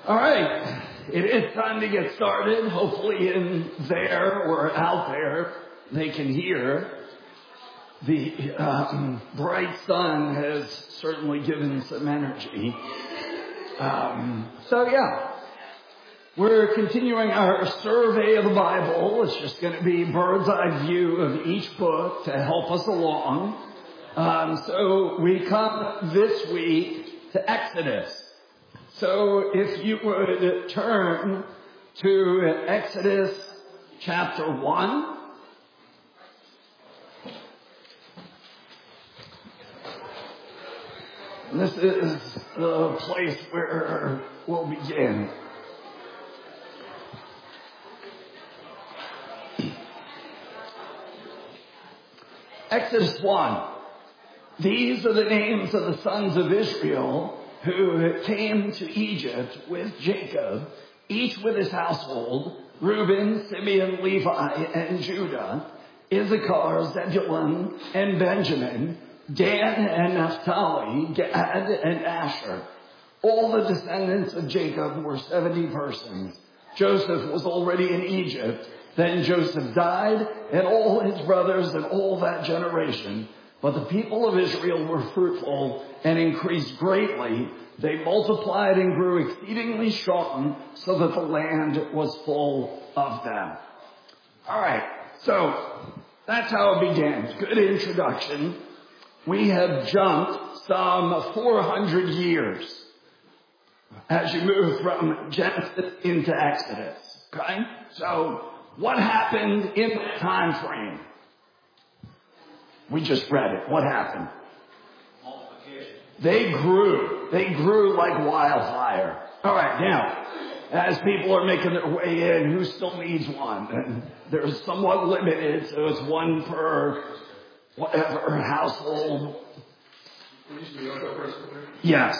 All right, it is time to get started. Hopefully in there or out there, they can hear. The bright sun has certainly given some energy. We're continuing our survey of the Bible. It's just going to be a bird's eye view of each book to help us along. So we come this week to Exodus. So if you would turn to Exodus chapter 1. This is the place where we'll begin. Exodus 1. These are the names of the sons of Israel who came to Egypt with Jacob, each with his household: Reuben, Simeon, Levi, and Judah, Issachar, Zebulun, and Benjamin, Dan and Naphtali, Gad and Asher. All the descendants of Jacob were 70 persons. Joseph was already in Egypt. Then Joseph died, and all his brothers and all that generation. But the people of Israel were fruitful and increased greatly. They multiplied and grew exceedingly strong, so that the land was full of them. All right, so that's how it began. Good introduction. We have jumped some 400 years as you move from Genesis into Exodus. Okay? So what happened in that time frame? We just read it. What happened? Multiplication. They grew. They grew like wildfire. All right, now, as people are making their way in, who still needs one? And they're somewhat limited, so it's one per whatever household. Yes.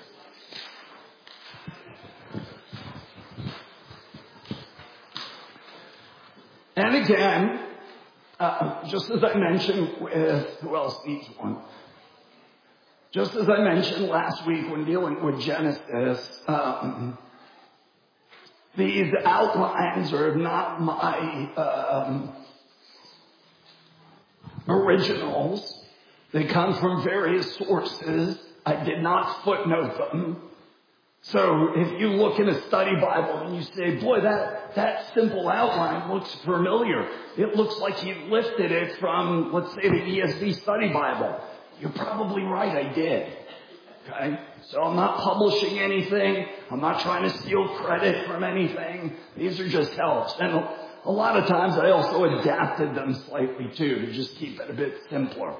And again, just as I mentioned with, who else needs one? Just as I mentioned last week when dealing with Genesis, these outlines are not my originals. They come from various sources. I did not footnote them. So if you look in a study Bible and you say, boy, that simple outline looks familiar. It looks like he lifted it from, let's say, the ESV study Bible. You're probably right, I did. Okay? So I'm not publishing anything. I'm not trying to steal credit from anything. These are just helps. And a lot of times I also adapted them slightly too to just keep it a bit simpler.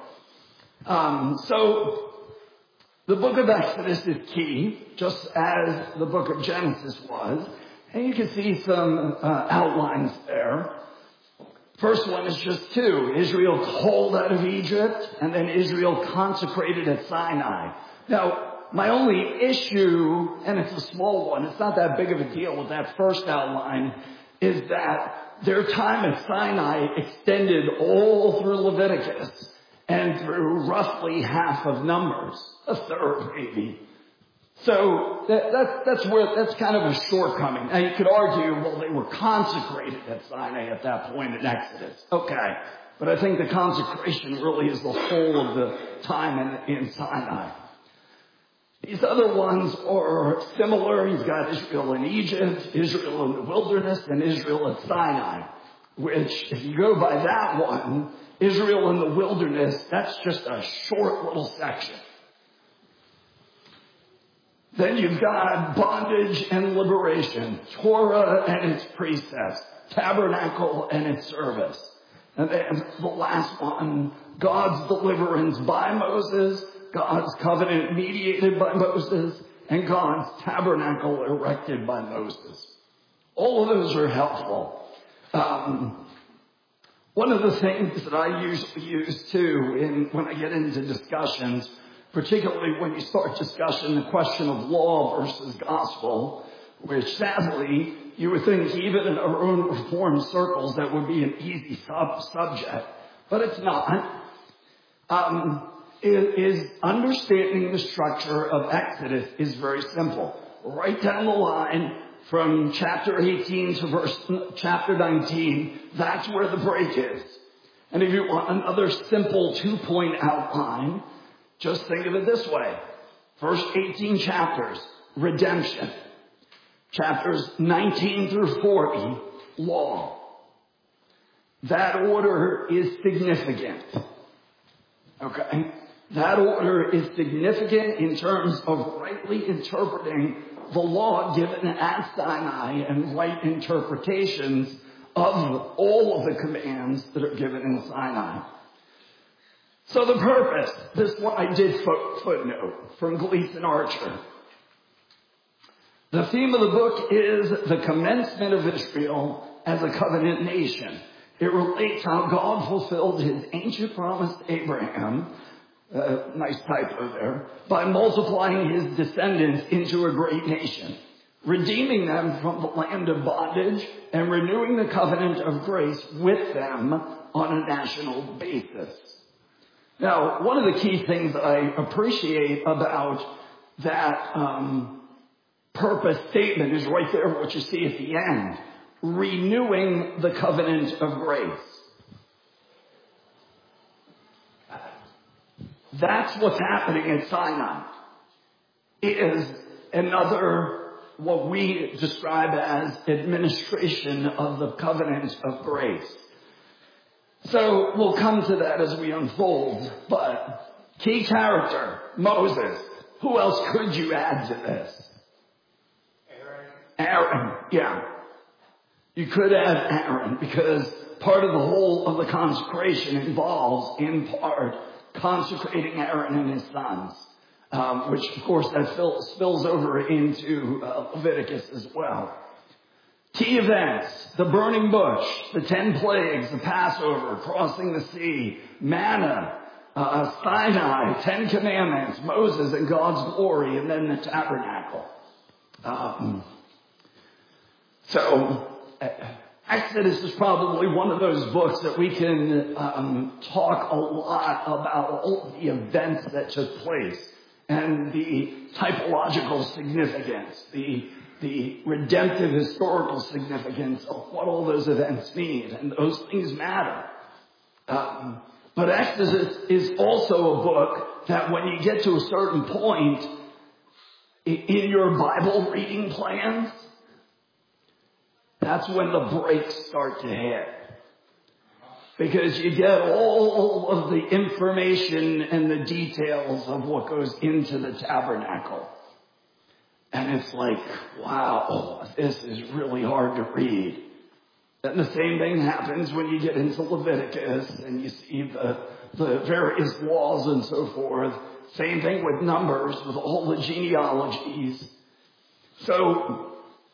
So the book of Exodus is key, just as the book of Genesis was. And you can see some outlines there. First one is just two. Israel called out of Egypt, and then Israel consecrated at Sinai. Now, my only issue, and it's a small one, it's not that big of a deal with that first outline, is that their time at Sinai extended all through Leviticus and through roughly half of Numbers, a third maybe. So that's kind of a shortcoming. Now you could argue, well, they were consecrated at Sinai at that point in Exodus. Okay. But I think the consecration really is the whole of the time in Sinai. These other ones are similar. You've got Israel in Egypt, Israel in the wilderness, and Israel at Sinai, which, if you go by that one, Israel in the wilderness, that's just a short little section. Then you've got bondage and liberation, Torah and its precepts, tabernacle and its service. And then the last one, God's deliverance by Moses, God's covenant mediated by Moses, and God's tabernacle erected by Moses. All of those are helpful. One of the things that I usually use too when I get into discussions, particularly when you start discussing the question of law versus gospel, which sadly you would think even in our own Reformed circles that would be an easy subject, but it's not. Is understanding the structure of Exodus is very simple. right down the line from chapter 18 to chapter 19. That's where the break is. And if you want another simple 2-point outline, just think of it this way. First 18 chapters, redemption. Chapters 19 through 40, law. That order is significant. Okay? That order is significant in terms of rightly interpreting the law given at Sinai and right interpretations of all of the commands that are given in Sinai. So the purpose, this one I did footnote from Gleason Archer. The theme of the book is the commencement of Israel as a covenant nation. It relates how God fulfilled his ancient promise to Abraham, nice typo there, by multiplying his descendants into a great nation, redeeming them from the land of bondage and renewing the covenant of grace with them on a national basis. Now, one of the key things that I appreciate about that purpose statement is right there, what you see at the end. Renewing the covenant of grace. That's what's happening at Sinai. It is another, what we describe as administration of the covenant of grace. So we'll come to that as we unfold, but key character, Moses. Who else could you add to this? Aaron, yeah. You could add Aaron because part of the whole of the consecration involves, in part, consecrating Aaron and his sons, which, of course, that spills over into Leviticus as well. Key events, the burning bush, the 10 plagues, the Passover, crossing the sea, manna, Sinai, 10 commandments, Moses and God's glory, and then the tabernacle. So Exodus is probably one of those books that we can talk a lot about all the events that took place and the typological significance, the redemptive historical significance of what all those events mean. And those things matter. But Exodus is also a book that when you get to a certain point in your Bible reading plans, that's when the breaks start to hit. Because you get all of the information and the details of what goes into the tabernacle. And it's like, wow, this is really hard to read. And the same thing happens when you get into Leviticus and you see the various laws and so forth. Same thing with Numbers, with all the genealogies. So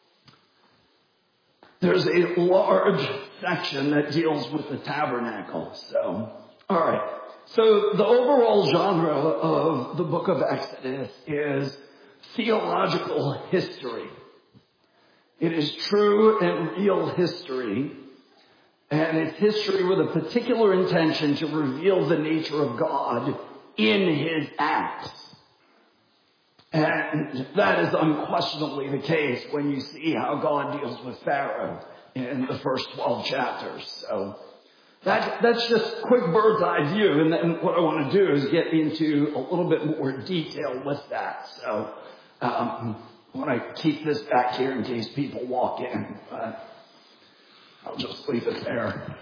there's a large section that deals with the tabernacle. So, all right. So the overall genre of the book of Exodus is theological history. It is true and real history, and it's history with a particular intention to reveal the nature of God in his acts. And that is unquestionably the case when you see how God deals with Pharaoh in the first 12 chapters. So that's just a quick bird's eye view, and then what I want to do is get into a little bit more detail with that. So I want to keep this back here in case people walk in, but I'll just leave it there.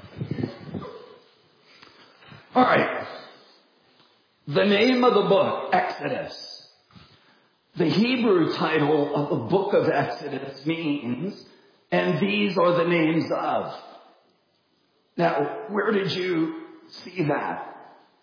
All right. The name of the book, Exodus. The Hebrew title of the book of Exodus means, and these are the names of. Now, where did you see that?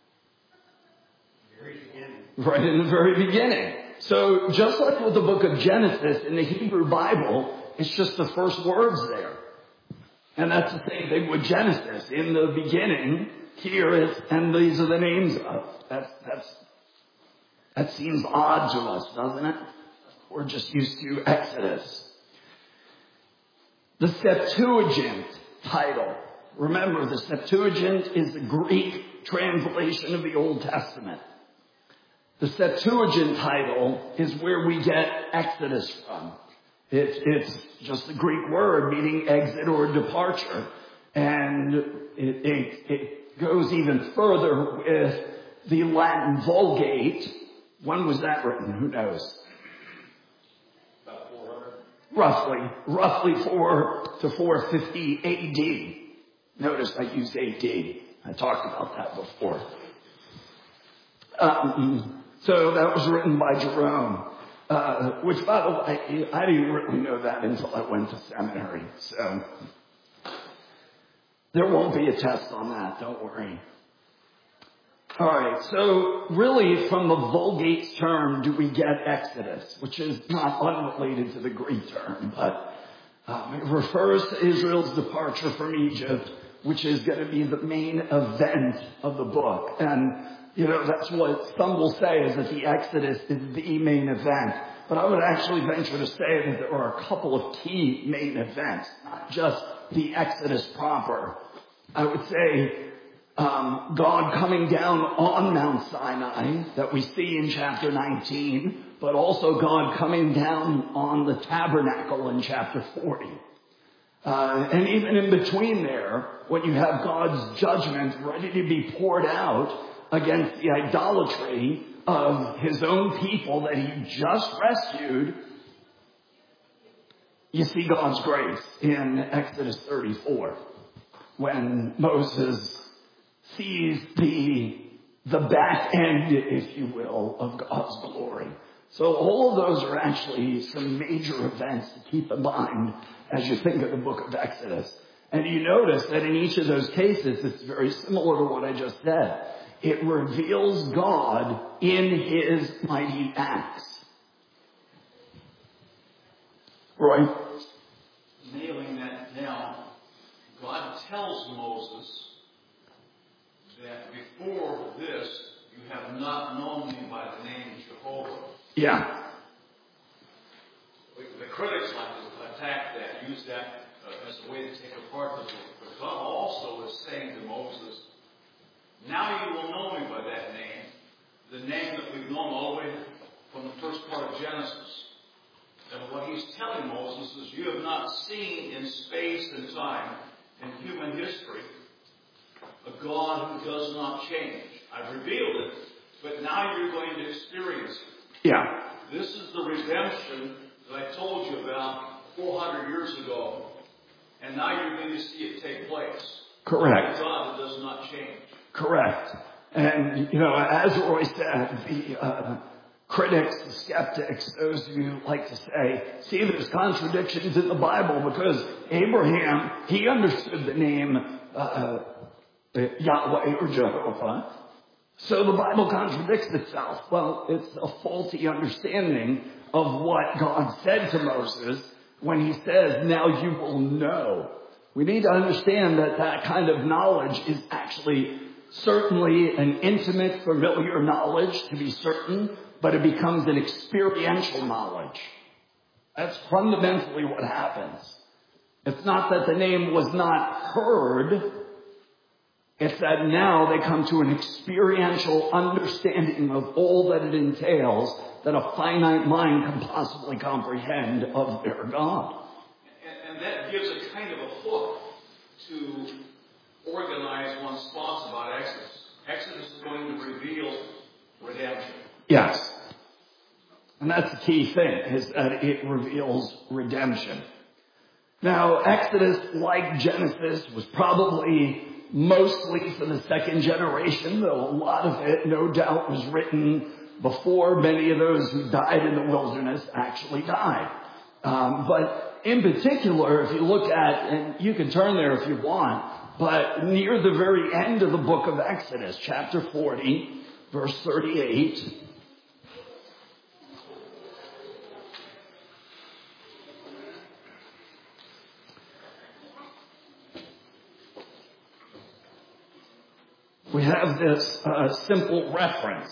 Very beginning. Right in the very beginning. So just like with the book of Genesis in the Hebrew Bible, it's just the first words there. And that's the same thing with Genesis. In the beginning, here is, and these are the names of. That seems odd to us, doesn't it? We're just used to Exodus. The Septuagint title. Remember, the Septuagint is the Greek translation of the Old Testament. The Septuagint title is where we get Exodus from. It's just a Greek word meaning exit or departure. And it goes even further with the Latin Vulgate. When was that written? Who knows? About 400. Roughly 4 to 450 AD. Notice I used AD. I talked about that before. So that was written by Jerome, which, by the way, I didn't really know that until I went to seminary. So there won't be a test on that. Don't worry. All right. So really, from the Vulgate's term, do we get Exodus, which is not unrelated to the Greek term, but it refers to Israel's departure from Egypt, which is going to be the main event of the book. And that's what some will say, is that the Exodus is the main event. But I would actually venture to say that there are a couple of key main events, not just the Exodus proper. I would say God coming down on Mount Sinai that we see in chapter 19, but also God coming down on the tabernacle in chapter 40. And even in between there, when you have God's judgment ready to be poured out against the idolatry of his own people that he just rescued, you see God's grace in Exodus 34 when Moses sees the back end, if you will, of God's glory. So all of those are actually some major events to keep in mind as you think of the book of Exodus. And you notice that in each of those cases, it's very similar to what I just said. It reveals God in his mighty acts. Roy? Nailing that down, God tells Moses that before this, you have not known me by the name Jehovah. Yeah. The critics like to attack that, use that as a way to take apart the book. But God also is saying to Moses, now you will know me by that name, the name that we've known all the way from the first part of Genesis. And what he's telling Moses is, you have not seen in space and time, in human history, a God who does not change. I've revealed it, but now you're going to experience it. Yeah. This is the redemption that I told you about 400 years ago, and now you're going to see it take place. Correct. A God that does not change. Correct. And, as Roy said, the critics, the skeptics, those of you who like to say, see, there's contradictions in the Bible because Abraham, he understood the name Yahweh or Jehovah. So the Bible contradicts itself. Well, it's a faulty understanding of what God said to Moses when he says, now you will know. We need to understand that that kind of knowledge is actually certainly an intimate, familiar knowledge, to be certain, but it becomes an experiential knowledge. That's fundamentally what happens. It's not that the name was not heard. It's that now they come to an experiential understanding of all that it entails that a finite mind can possibly comprehend of their God. And that gives a kind of a hook to organize one's thoughts about Exodus. Exodus is going to reveal redemption. Yes. And that's the key thing, is that it reveals redemption. Now, Exodus, like Genesis, was probably mostly for the second generation, though a lot of it, no doubt, was written before many of those who died in the wilderness actually died. But in particular, if you look at, and you can turn there if you want, but near the very end of the book of Exodus, chapter 40, verse 38, we have this simple reference.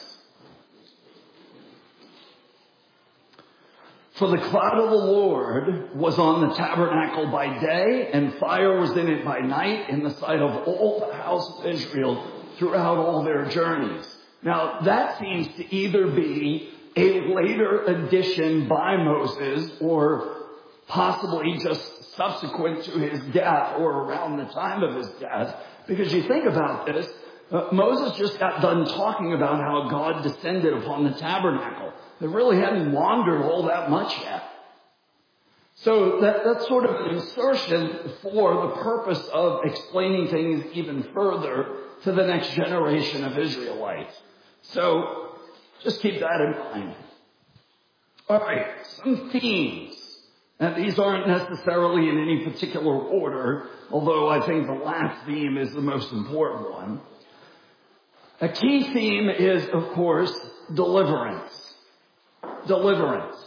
For the cloud of the Lord was on the tabernacle by day, and fire was in it by night, in the sight of all the house of Israel throughout all their journeys. Now, that seems to either be a later addition by Moses or possibly just subsequent to his death or around the time of his death. Because you think about this, Moses just got done talking about how God descended upon the tabernacle. They really hadn't wandered all that much yet. So that's sort of an insertion for the purpose of explaining things even further to the next generation of Israelites. So just keep that in mind. All right, some themes. And these aren't necessarily in any particular order, although I think the last theme is the most important one. A key theme is, of course, deliverance. Deliverance.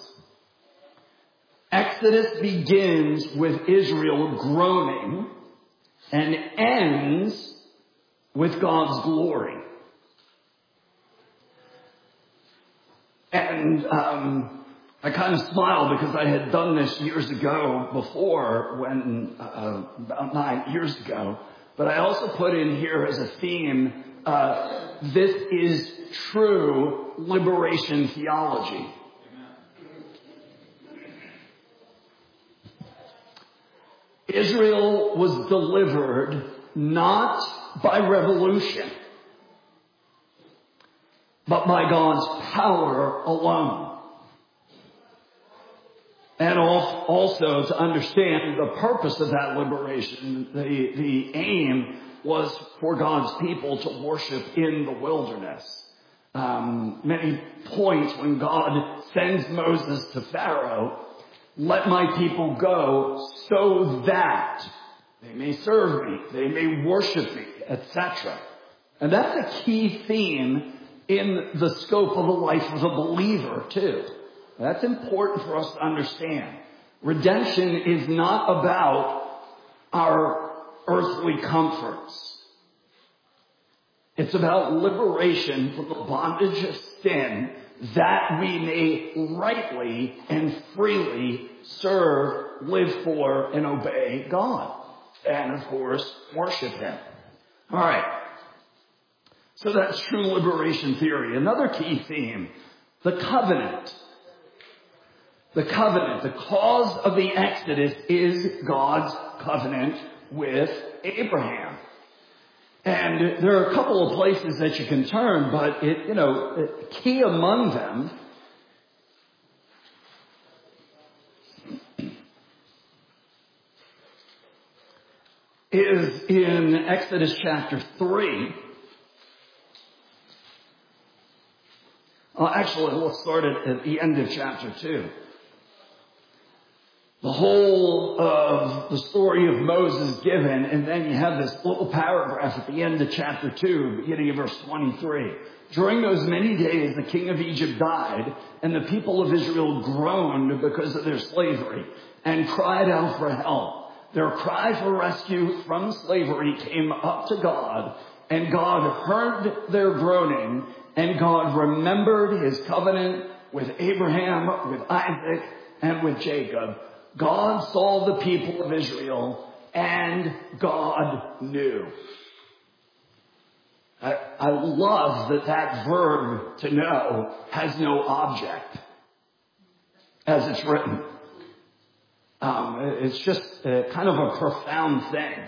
Exodus begins with Israel groaning and ends with God's glory. And I kind of smile because I had done this years ago before, when about 9 years ago. But I also put in here as a theme, this is true liberation theology. Israel was delivered not by revolution, but by God's power alone. And also to understand the purpose of that liberation, the aim was for God's people to worship in the wilderness. Many points when God sends Moses to Pharaoh, let my people go so that they may serve me, they may worship me, etc. And that's a key theme in the scope of the life of a believer too. That's important for us to understand. Redemption is not about our earthly comforts. It's about liberation from the bondage of sin, that we may rightly and freely serve, live for, and obey God. And, of course, worship Him. All right. So that's true liberation theory. Another key theme, the covenant. The covenant. The cause of the Exodus is God's covenant with Abraham. And there are a couple of places that you can turn, but key among them is in Exodus chapter 3. Actually, let's start at the end of chapter 2. The whole of the story of Moses given, and then you have this little paragraph at the end of chapter 2, beginning of verse 23. During those many days, the king of Egypt died, and the people of Israel groaned because of their slavery, and cried out for help. Their cry for rescue from slavery came up to God, and God heard their groaning, and God remembered His covenant with Abraham, with Isaac, and with Jacob. God saw the people of Israel, and God knew. I love that verb, to know, has no object as it's written. It's just kind of a profound thing.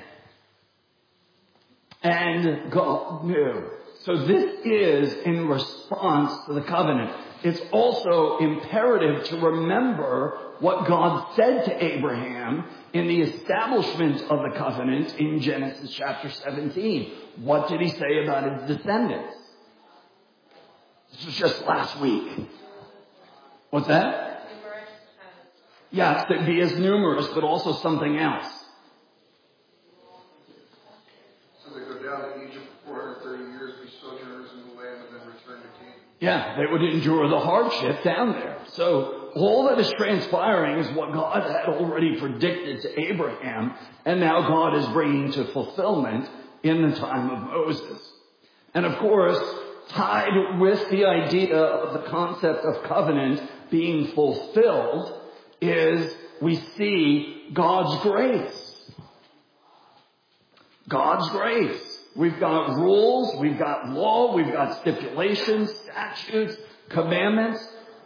And God knew. So this is in response to the covenant. It's also imperative to remember what God said to Abraham in the establishment of the covenant in Genesis chapter 17. What did He say about His descendants? This was just last week. What's that? Yes, to be as numerous, but also something else. So they go down to Egypt for 430 years, be sojourners in the land, and then return to Canaan. Yeah, they would endure the hardship down there. So all that is transpiring is what God had already predicted to Abraham, and now God is bringing to fulfillment in the time of Moses. And of course, tied with the idea of the concept of covenant being fulfilled is we see God's grace. God's grace. We've got rules, we've got law, we've got stipulations, statutes, commandments,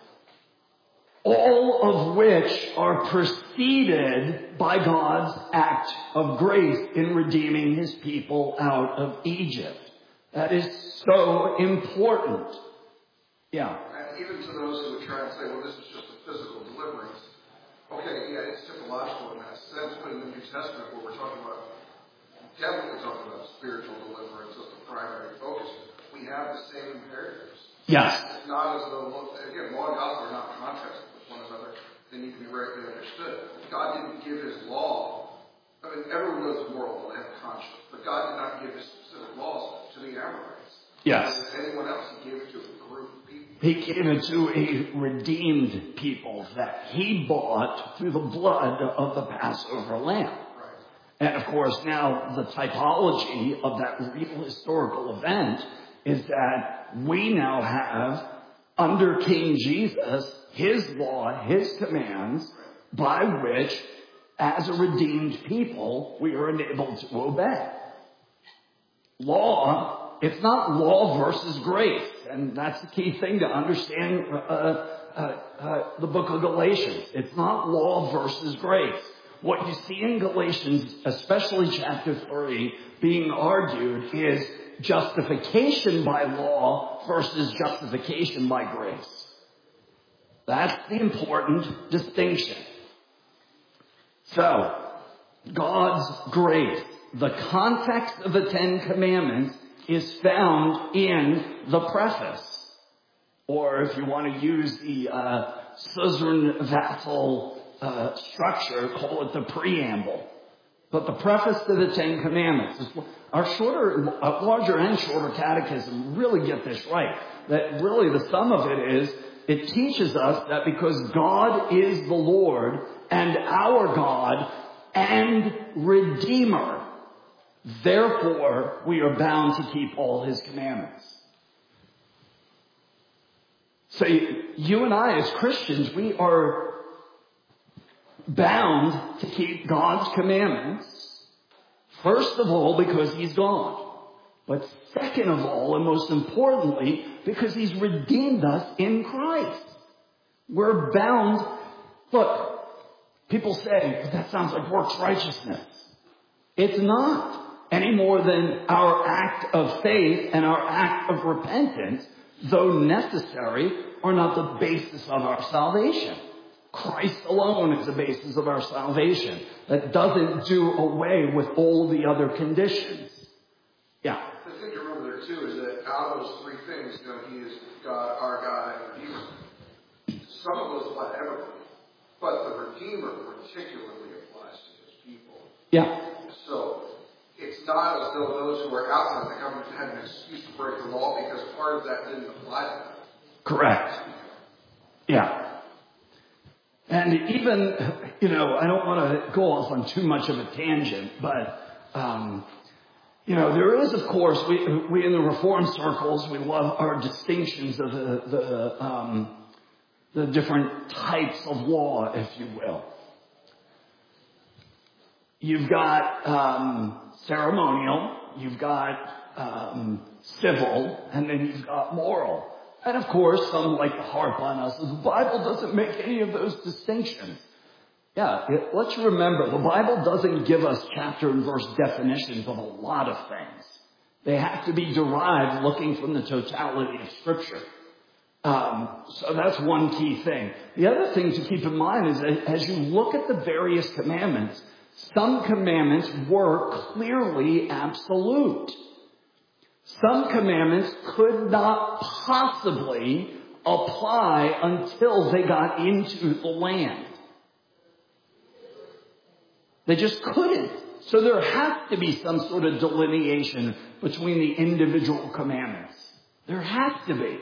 all of which are preceded by God's act of grace in redeeming his people out of Egypt. That is so important. Yeah. And even to those who would try and say, well, this is just a physical deliverance. Okay, yeah, it's typological in that sense, but in the New Testament, where we're talking about, definitely talking about spiritual deliverance as the primary focus, we have the same imperatives. Yes. It's not as though, again, law and gospel are not contrasted with one another. They need to be rightly understood. God didn't give his law. I mean, everyone knows moral law, they have a conscience. But God did not give his specific laws to the Amorites. Yes. To anyone else, he gave it to a group of people. He gave it to a redeemed people that he bought through the blood of the Passover lamb. Right. And of course, now the typology of that real historical event is that we now have, under King Jesus, his law, his commands, by which, as a redeemed people, we are enabled to obey. Law, it's not law versus grace. And that's the key thing to understand the book of Galatians. It's not law versus grace. What you see in Galatians, especially chapter 3, being argued is justification by law versus justification by grace. That's the important distinction. So, God's grace, the context of the Ten Commandments, is found in the preface. Or if you want to use the Suzerain-Vassal structure, call it the preamble. But the preface to the Ten Commandments is our larger and shorter catechism really get this right. That really the sum of it is, it teaches us that because God is the Lord and our God and Redeemer, therefore, we are bound to keep all his commandments. So you and I as Christians, we are bound to keep God's commandments, first of all, because he's God. But second of all, and most importantly, because he's redeemed us in Christ. We're bound. Look, people say, but that sounds like works righteousness. It's not. Any more than our act of faith and our act of repentance, though necessary, are not the basis of our salvation. Christ alone is the basis of our salvation. That doesn't do away with all the other conditions. Yeah. The thing to remember there, too, is that out of those three things, he is God, our God, and Redeemer. Some of those apply to everybody, but the Redeemer particularly applies to his people. Yeah. So, it's not as though those who are outside the covenant had an excuse to break the law because part of that didn't apply to them. Correct. Yeah. And even, I don't want to go off on too much of a tangent, but, there is, of course, we in the Reformed circles, we love our distinctions of the different types of law, if you will. You've got ceremonial, you've got civil, and then you've got moral. And of course, some like to harp on us. The Bible doesn't make any of those distinctions. Yeah, let's remember, the Bible doesn't give us chapter and verse definitions of a lot of things. They have to be derived looking from the totality of Scripture. So that's one key thing. The other thing to keep in mind is that as you look at the various commandments, some commandments were clearly absolute. Some commandments could not possibly apply until they got into the land. They just couldn't. So there has to be some sort of delineation between the individual commandments. There has to be.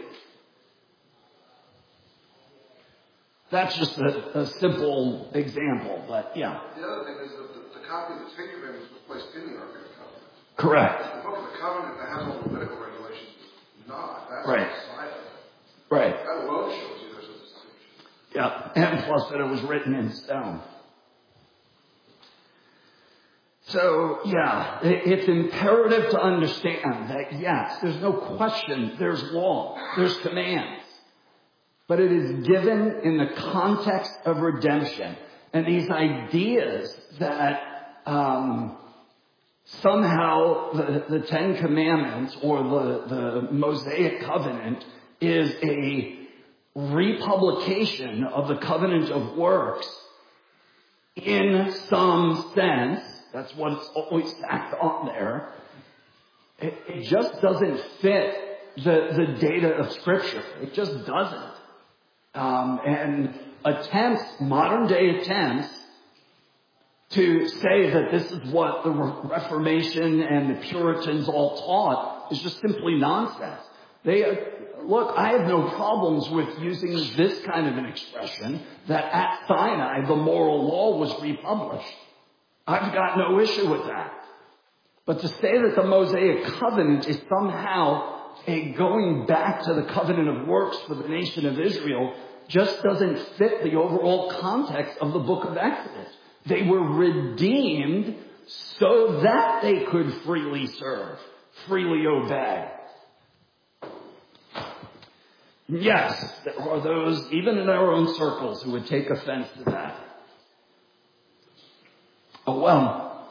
That's just a simple example, but yeah. The other thing is that the copy of the Ten Commandments was placed in the Ark of the Covenant. Correct. The Book of the Covenant that has all the Levitical regulations is not. That's right. outside of it. Right. That alone shows you there's a distinction. Yeah, and plus that it was written in stone. So, yeah, it's imperative to understand that, yes, there's no question, there's law, there's commands. But it is given in the context of redemption. And these ideas that somehow the Ten Commandments or the Mosaic Covenant is a republication of the covenant of works in some sense. That's what's always stacked on there. It just doesn't fit the data of Scripture. It just doesn't. And modern day attempts to say that this is what the Reformation and the Puritans all taught is just simply nonsense. Look, I have no problems with using this kind of an expression that at Sinai the moral law was republished. I've got no issue with that. But to say that the Mosaic Covenant is somehow a going back to the covenant of works for the nation of Israel just doesn't fit the overall context of the book of Exodus. They were redeemed so that they could freely serve, freely obey. Yes, there are those, even in our own circles, who would take offense to that. Oh, well,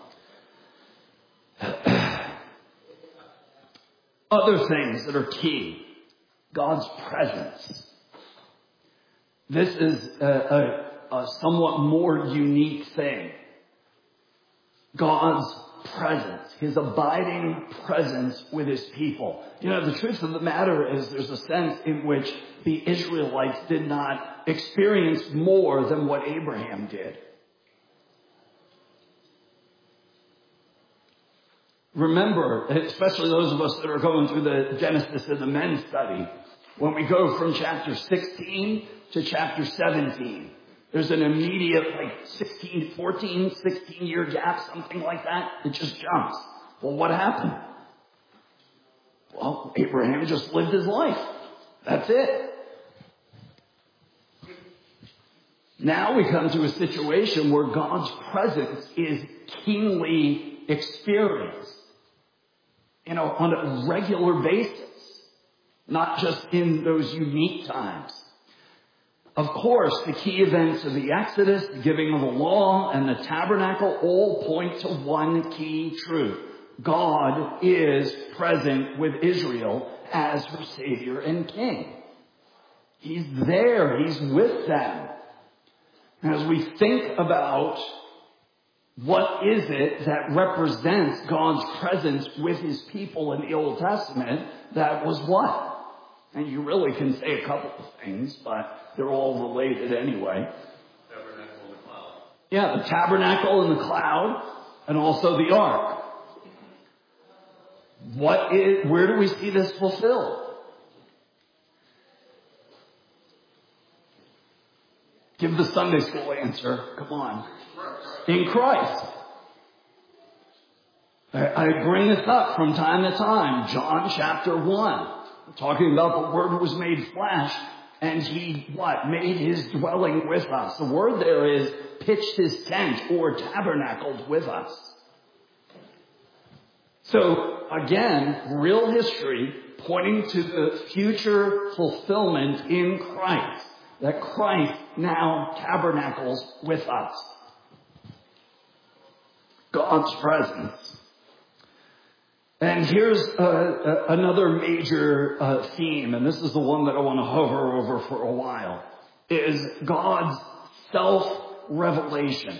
other things that are key. God's presence. This is a somewhat more unique thing. God's presence, His abiding presence with His people. You know, the truth of the matter is there's a sense in which the Israelites did not experience more than what Abraham did. Remember, especially those of us that are going through the Genesis and the Men study, when we go from chapter 16 to chapter 17, there's an immediate 16-year gap, something like that. It just jumps. Well, what happened? Well, Abraham just lived his life. That's it. Now we come to a situation where God's presence is keenly experienced, on a regular basis, not just in those unique times. Of course, the key events of the Exodus, the giving of the law, and the tabernacle all point to one key truth. God is present with Israel as her Savior and King. He's there. He's with them. As we think about what is it that represents God's presence with His people in the Old Testament, that was what? And you really can say a couple of things, but they're all related anyway. Tabernacle and the cloud. Yeah, the tabernacle and the cloud, and also the ark. Where do we see this fulfilled? Give the Sunday school answer. Come on. In Christ. I bring this up from time to time. John chapter 1. Talking about the Word was made flesh. And He, made His dwelling with us. The word there is pitched His tent or tabernacled with us. So, again, real history pointing to the future fulfillment in Christ. That Christ now tabernacles with us. God's presence. And here's another major theme, and this is the one that I want to hover over for a while, is God's self-revelation.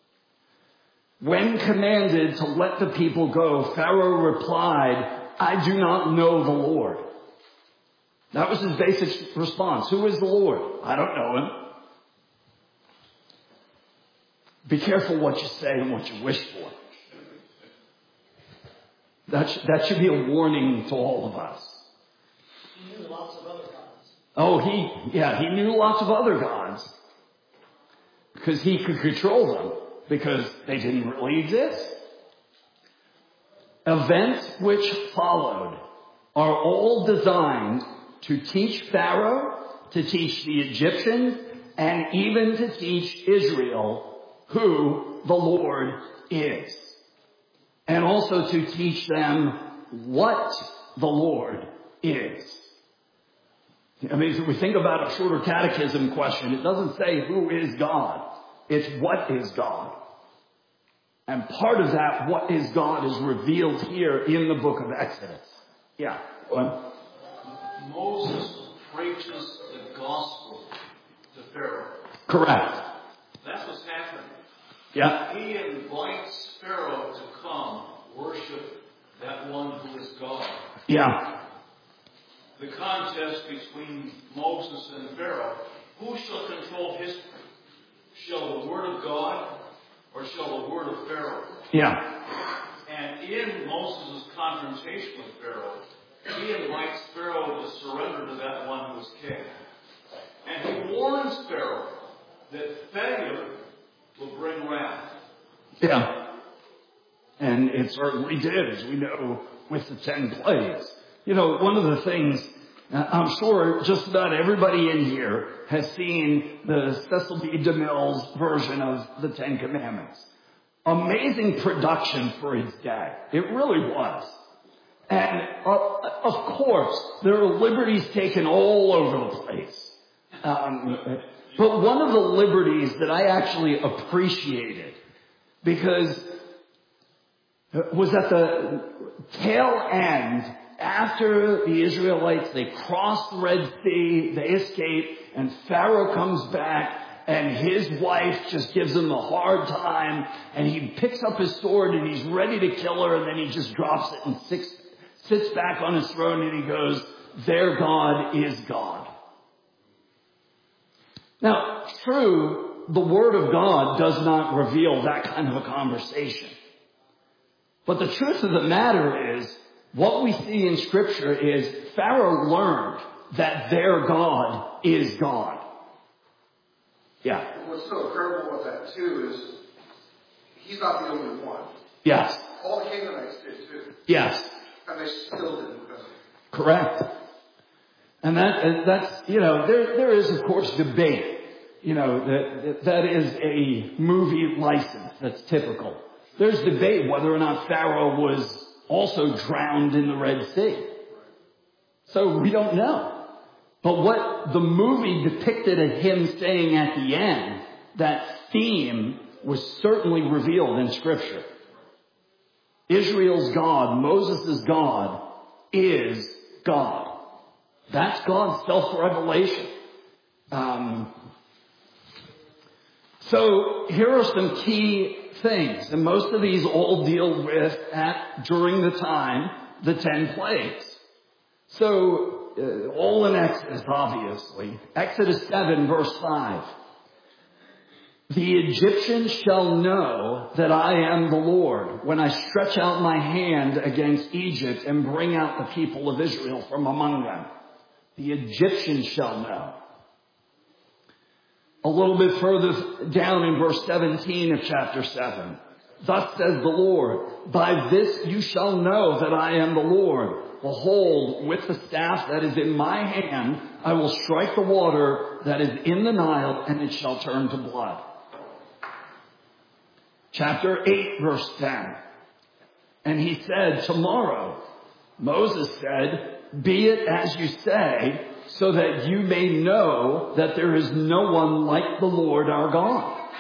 When commanded to let the people go, Pharaoh replied, "I do not know the Lord." That was his basic response. Who is the Lord? I don't know Him. Be careful what you say and what you wish for. That should be a warning to all of us. He knew lots of other gods. Oh, he knew lots of other gods. Because he could control them. Because they didn't really exist. Events which followed are all designed to teach Pharaoh, to teach the Egyptians, and even to teach Israel who the Lord is. and also to teach them what the Lord is. I mean, if we think about a shorter catechism question, it doesn't say who is God. It's what is God. And part of that, what is God, is revealed here in the book of Exodus. Yeah. What? Moses preaches the gospel to Pharaoh. Correct. That's what's happening. Yeah. He invites Pharaoh to come worship that one who is God. Yeah. The contest between Moses and Pharaoh, who shall control history? Shall the word of God or shall the word of Pharaoh? Yeah. And in Moses' confrontation with Pharaoh, he invites Pharaoh to surrender to that one who is king. And he warns Pharaoh that failure will bring wrath. Yeah. And it certainly did, as we know, with the 10 plagues. You know, one of the things, I'm sure just about everybody in here has seen the Cecil B. DeMille's version of the 10 Commandments. Amazing production for its day. It really was. And of course, there are liberties taken all over the place. But one of the liberties that I actually appreciated, because was at the tail end, after the Israelites, they cross the Red Sea, they escape, and Pharaoh comes back, and his wife just gives him a hard time, and he picks up his sword, and he's ready to kill her, and then he just drops it and sits back on his throne, and he goes, their God is God. Now, true, the Word of God does not reveal that kind of a conversation. But the truth of the matter is, what we see in Scripture is Pharaoh learned that their God is God. Yeah. What's so incredible with that, too, is he's not the only one. Yes. All the Canaanites did, too. Yes. And they still didn't because of it. Correct. And that's, you know, there is, of course, debate. You know, that is a movie license that's typical. There's debate whether or not Pharaoh was also drowned in the Red Sea. So we don't know. But what the movie depicted of him saying at the end, that theme was certainly revealed in Scripture. Israel's God, Moses' God, is God. That's God's self-revelation. So here are some key things, and most of these all deal with during the time, the 10 plagues. So all in Exodus, obviously. Exodus 7, verse 5. The Egyptians shall know that I am the Lord when I stretch out my hand against Egypt and bring out the people of Israel from among them. The Egyptians shall know. A little bit further down in verse 17 of chapter 7. Thus says the Lord, by this you shall know that I am the Lord. Behold, with the staff that is in my hand, I will strike the water that is in the Nile, and it shall turn to blood. Chapter 8, verse 10. And he said, tomorrow, Moses said, be it as you say, so that you may know that there is no one like the Lord our God.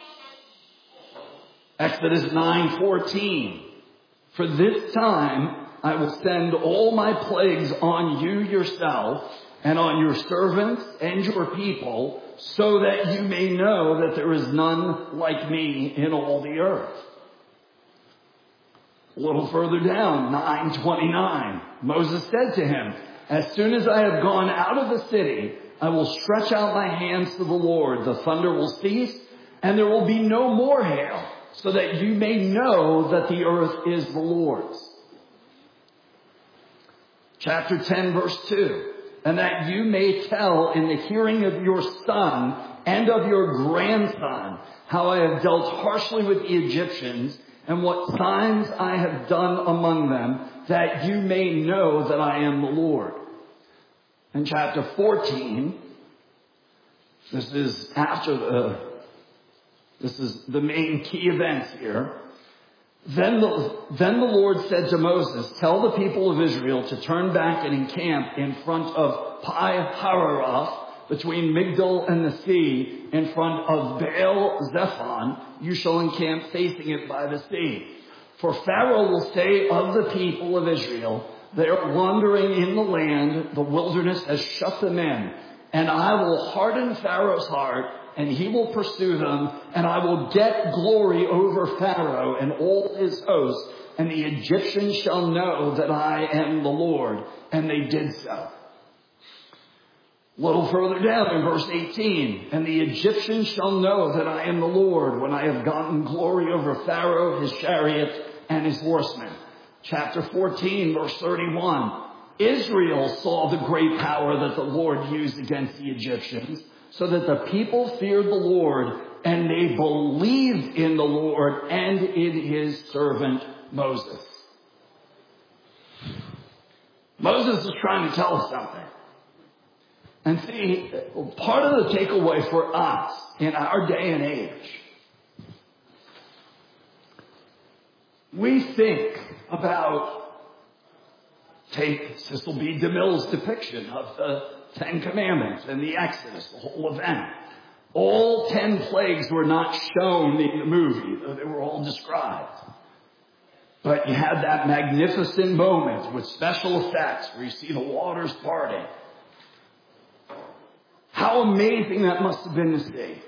Exodus 9:14. For this time I will send all my plagues on you yourself and on your servants and your people, so that you may know that there is none like me in all the earth. A little further down, 9:29, Moses said to him, as soon as I have gone out of the city, I will stretch out my hands to the Lord. The thunder will cease, and there will be no more hail, so that you may know that the earth is the Lord's. Chapter 10, verse 2. And that you may tell in the hearing of your son and of your grandson how I have dealt harshly with the Egyptians and what signs I have done among them, that you may know that I am the Lord. In chapter 14, this is the main key events here. Then the Lord said to Moses, tell the people of Israel to turn back and encamp in front of Pi-hahiroth, between Migdol and the sea, in front of Baal-zephon. You shall encamp facing it by the sea. For Pharaoh will say of the people of Israel, they are wandering in the land, the wilderness has shut them in. And I will harden Pharaoh's heart, and he will pursue them, and I will get glory over Pharaoh and all his hosts, and the Egyptians shall know that I am the Lord. And they did so. A little further down in verse 18, and the Egyptians shall know that I am the Lord when I have gotten glory over Pharaoh, his chariots, and his horsemen. Chapter 14, verse 31. Israel saw the great power that the Lord used against the Egyptians, so that the people feared the Lord, and they believed in the Lord and in his servant Moses. Moses is trying to tell us something. And see, part of the takeaway for us in our day and age, we think about, take Cecil B. DeMille's depiction of the Ten Commandments and the Exodus, the whole event. All 10 plagues were not shown in the movie, though they were all described. But you had that magnificent moment with special effects where you see the waters parting. How amazing that must have been to see.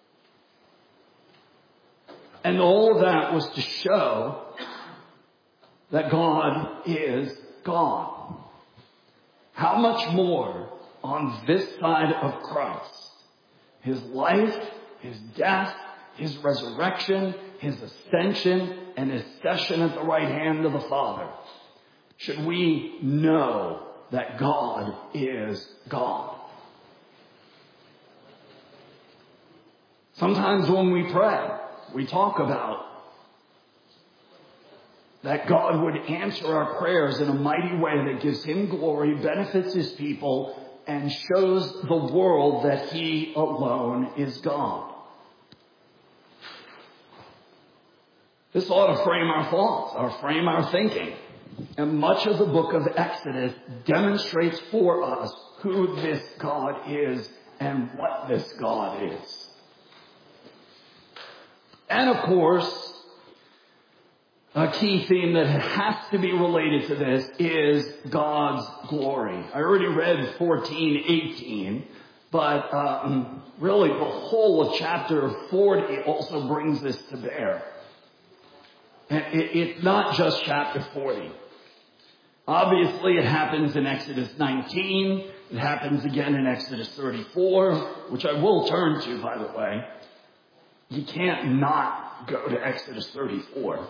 And all of that was to show that God is God. How much more on this side of Christ? His life, his death, his resurrection, his ascension, and his session at the right hand of the Father. Should we know that God is God? Sometimes when we pray, we talk about that God would answer our prayers in a mighty way that gives him glory, benefits his people, and shows the world that he alone is God. This ought to frame our thoughts, or frame our thinking. And much of the book of Exodus demonstrates for us who this God is and what this God is. And of course, a key theme that has to be related to this is God's glory. I already read 14:18, but really the whole of chapter 40 also brings this to bear. And it's not just chapter 40. Obviously, it happens in Exodus 19. It happens again in Exodus 34, which I will turn to, by the way. You can't not go to Exodus 34.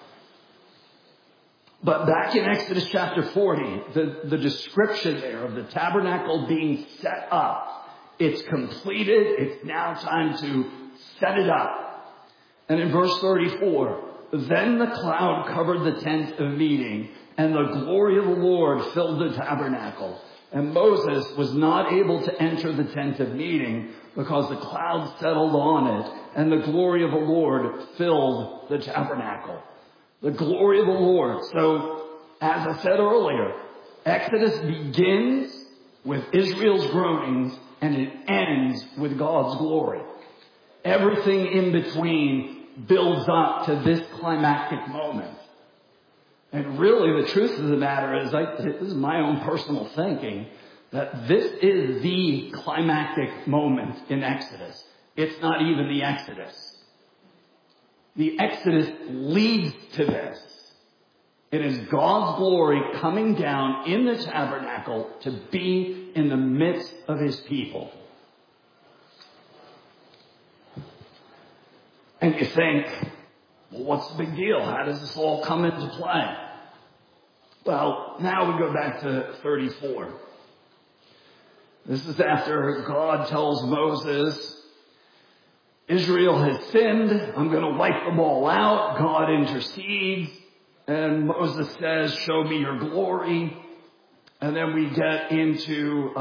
But back in Exodus chapter 40, the description there of the tabernacle being set up, it's completed. It's now time to set it up. And in verse 34, then the cloud covered the tent of meeting, and the glory of the Lord filled the tabernacle. And Moses was not able to enter the tent of meeting because the cloud settled on it, and the glory of the Lord filled the tabernacle. The glory of the Lord. So, as I said earlier, Exodus begins with Israel's groanings, and it ends with God's glory. Everything in between builds up to this climactic moment. And really, the truth of the matter is, this is my own personal thinking, that this is the climactic moment in Exodus. It's not even the Exodus. The Exodus leads to this. It is God's glory coming down in the tabernacle to be in the midst of his people. And you think, well, what's the big deal? How does this all come into play? Well, now we go back to 34. This is after God tells Moses, Israel has sinned. I'm going to wipe them all out. God intercedes. And Moses says, show me your glory. And then we get into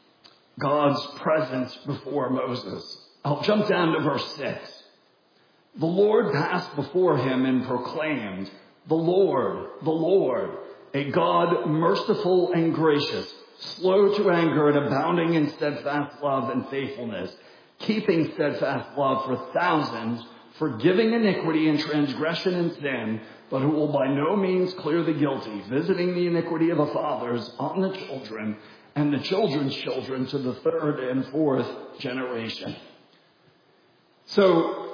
God's presence before Moses. I'll jump down to verse 6. The Lord passed before him and proclaimed, the Lord, a God merciful and gracious, slow to anger and abounding in steadfast love and faithfulness, keeping steadfast love for thousands, forgiving iniquity and transgression and sin, but who will by no means clear the guilty, visiting the iniquity of the fathers on the children and the children's children to the third and fourth generation. So,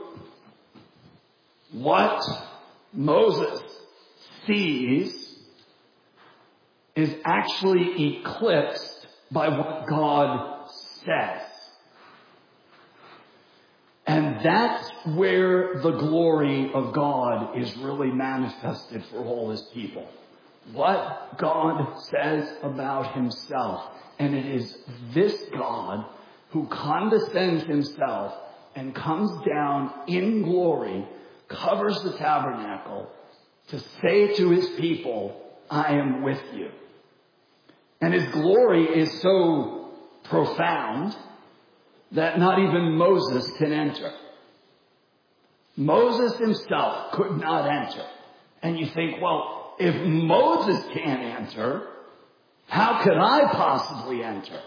what Moses sees is actually eclipsed by what God says. And that's where the glory of God is really manifested for all his people. What God says about himself. And it is this God who condescends himself and comes down in glory, covers the tabernacle to say to his people, I am with you. And his glory is so profound that not even Moses can enter. Moses himself could not enter. And you think, well, if Moses can't enter, how could I possibly enter?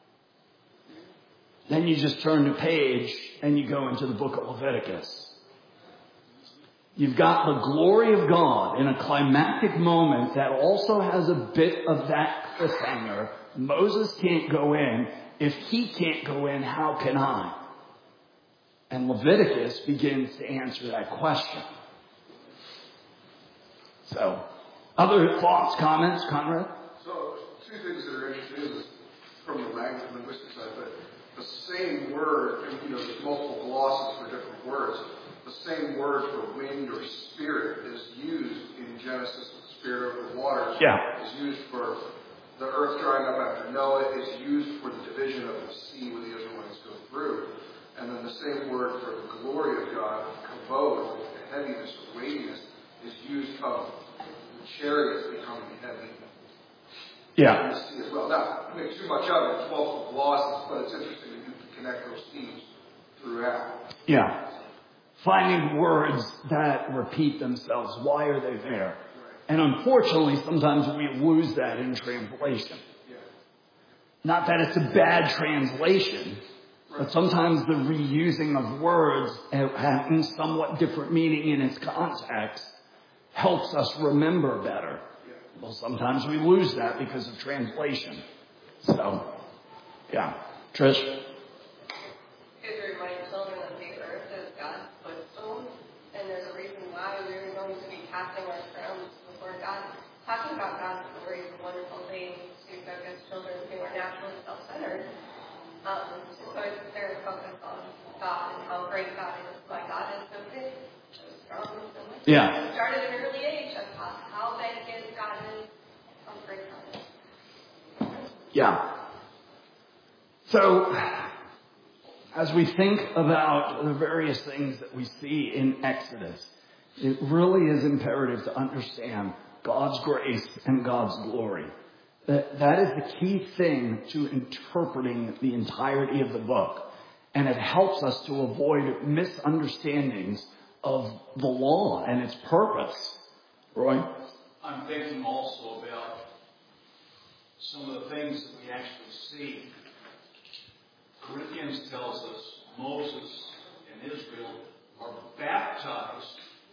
Then you just turn the page and you go into the book of Leviticus. You've got the glory of God in a climactic moment that also has a bit of that cliffhanger. Moses can't go in. If he can't go in, how can I? And Leviticus begins to answer that question. So, other thoughts, comments, Conrad? So, two things that are interesting is from the linguistic side, but the same word, and there's multiple glosses for different words. The same word for wind or spirit is used in Genesis, the spirit over the waters. Yeah. Is used for the earth drying up after Noah, is used for the division of the sea when the Israelites go through. And then the same word for the glory of God, kavod, the heaviness or weightiness, is used of the chariots becoming heavy. Yeah. In the sea as well. Not make too much of it, it's multiple glosses, but it's interesting that you can connect those themes throughout. Yeah. Finding words that repeat themselves. Why are they there? And unfortunately, sometimes we lose that in translation. Not that it's a bad translation, but sometimes the reusing of words having somewhat different meaning in its context helps us remember better. Well, sometimes we lose that because of translation. So, yeah. Trish? It reminds children that the earth is God's footstool, and there's a reason why we're going to be casting our crowns before God. Talking about God's glory is a wonderful thing to focus children who are naturally self-centered. So it's their focus on God and how great God is, why God is so big, so strong, so much. Yeah. It started at an early age. I thought how big is God is, how great God is. Yeah. So, as we think about the various things that we see in Exodus, it really is imperative to understand God's grace and God's glory. That is the key thing to interpreting the entirety of the book. And it helps us to avoid misunderstandings of the law and its purpose. Roy? I'm thinking also about some of the things that we actually see. Corinthians tells us Moses and Israel are baptized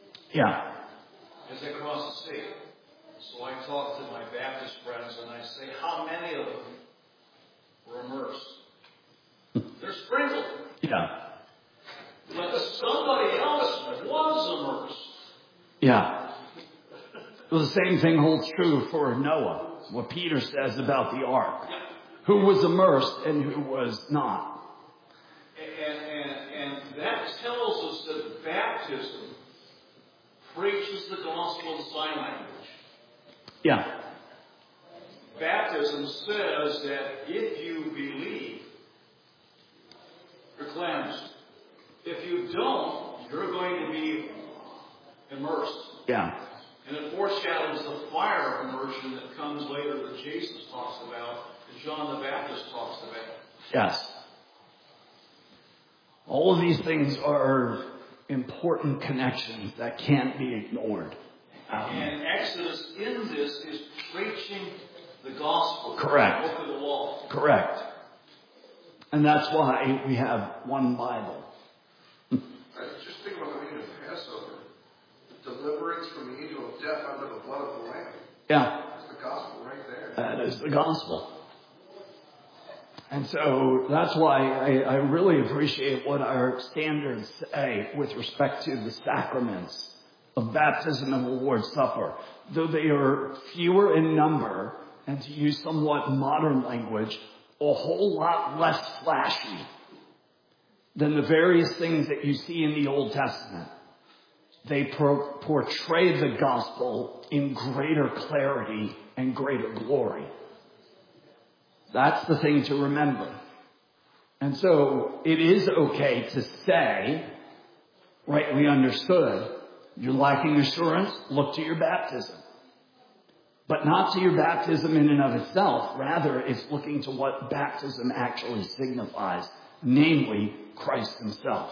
as they cross the sea. So I talk to my Baptist friends and I say, how many of them were immersed? They're sprinkled. Yeah. But somebody else was immersed. Yeah. Well, the same thing holds true for Noah, what Peter says about the ark. Who was immersed and who was not. And that tells us that baptism preaches the gospel in sign language. Yeah. Baptism says that if you believe, you're cleansed. If you don't, you're going to be immersed. Yeah. And it foreshadows the fire immersion that comes later that Jesus talks about, that John the Baptist talks about. Yes. All of these things are important connections that can't be ignored. And Exodus in this is preaching the gospel. Correct. The book of the law. Correct. And that's why we have one Bible. Just think about the meaning of Passover. The deliverance from the angel of death under the blood of the Lamb. Yeah. That's the gospel right there. That is the gospel. And so that's why I really appreciate what our standards say with respect to the sacraments of baptism and the Lord's Supper. Though they are fewer in number, and to use somewhat modern language, a whole lot less flashy than the various things that you see in the Old Testament. They portray the gospel in greater clarity and greater glory. That's the thing to remember. And so it is okay to say, rightly understood, you're lacking assurance, look to your baptism. But not to your baptism in and of itself. Rather, it's looking to what baptism actually signifies, namely Christ himself.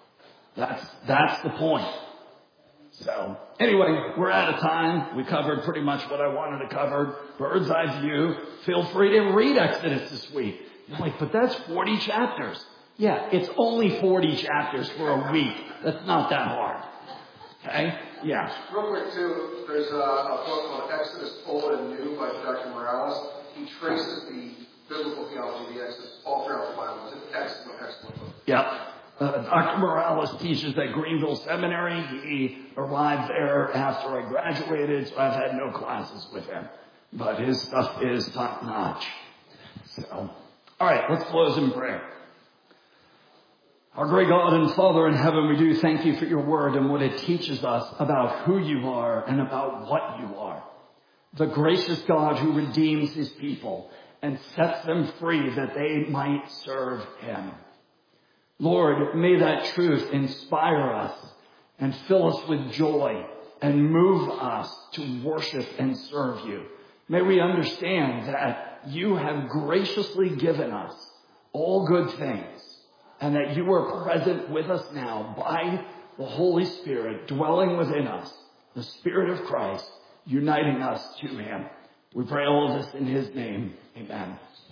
That's the point. So, anyway, we're out of time. We covered pretty much what I wanted to cover. Bird's eye view. Feel free to read Exodus this week. You're like, but that's 40 chapters. Yeah, it's only 40 chapters for a week. That's not that hard. Okay? Yeah. Real quick, too, there's a book called Exodus Old and New by Dr. Morales. He traces the biblical theology of the Exodus all throughout the Bible. It's an excellent book. Yep. Dr. Morales teaches at Greenville Seminary. He arrived there after I graduated, so I've had no classes with him. But his stuff is top-notch. So, all right, let's close in prayer. Our great God and Father in heaven, we do thank you for your word and what it teaches us about who you are and about what you are. The gracious God who redeems his people and sets them free that they might serve him. Lord, may that truth inspire us and fill us with joy and move us to worship and serve you. May we understand that you have graciously given us all good things and that you are present with us now by the Holy Spirit dwelling within us, the Spirit of Christ uniting us to him. We pray all of this in his name. Amen.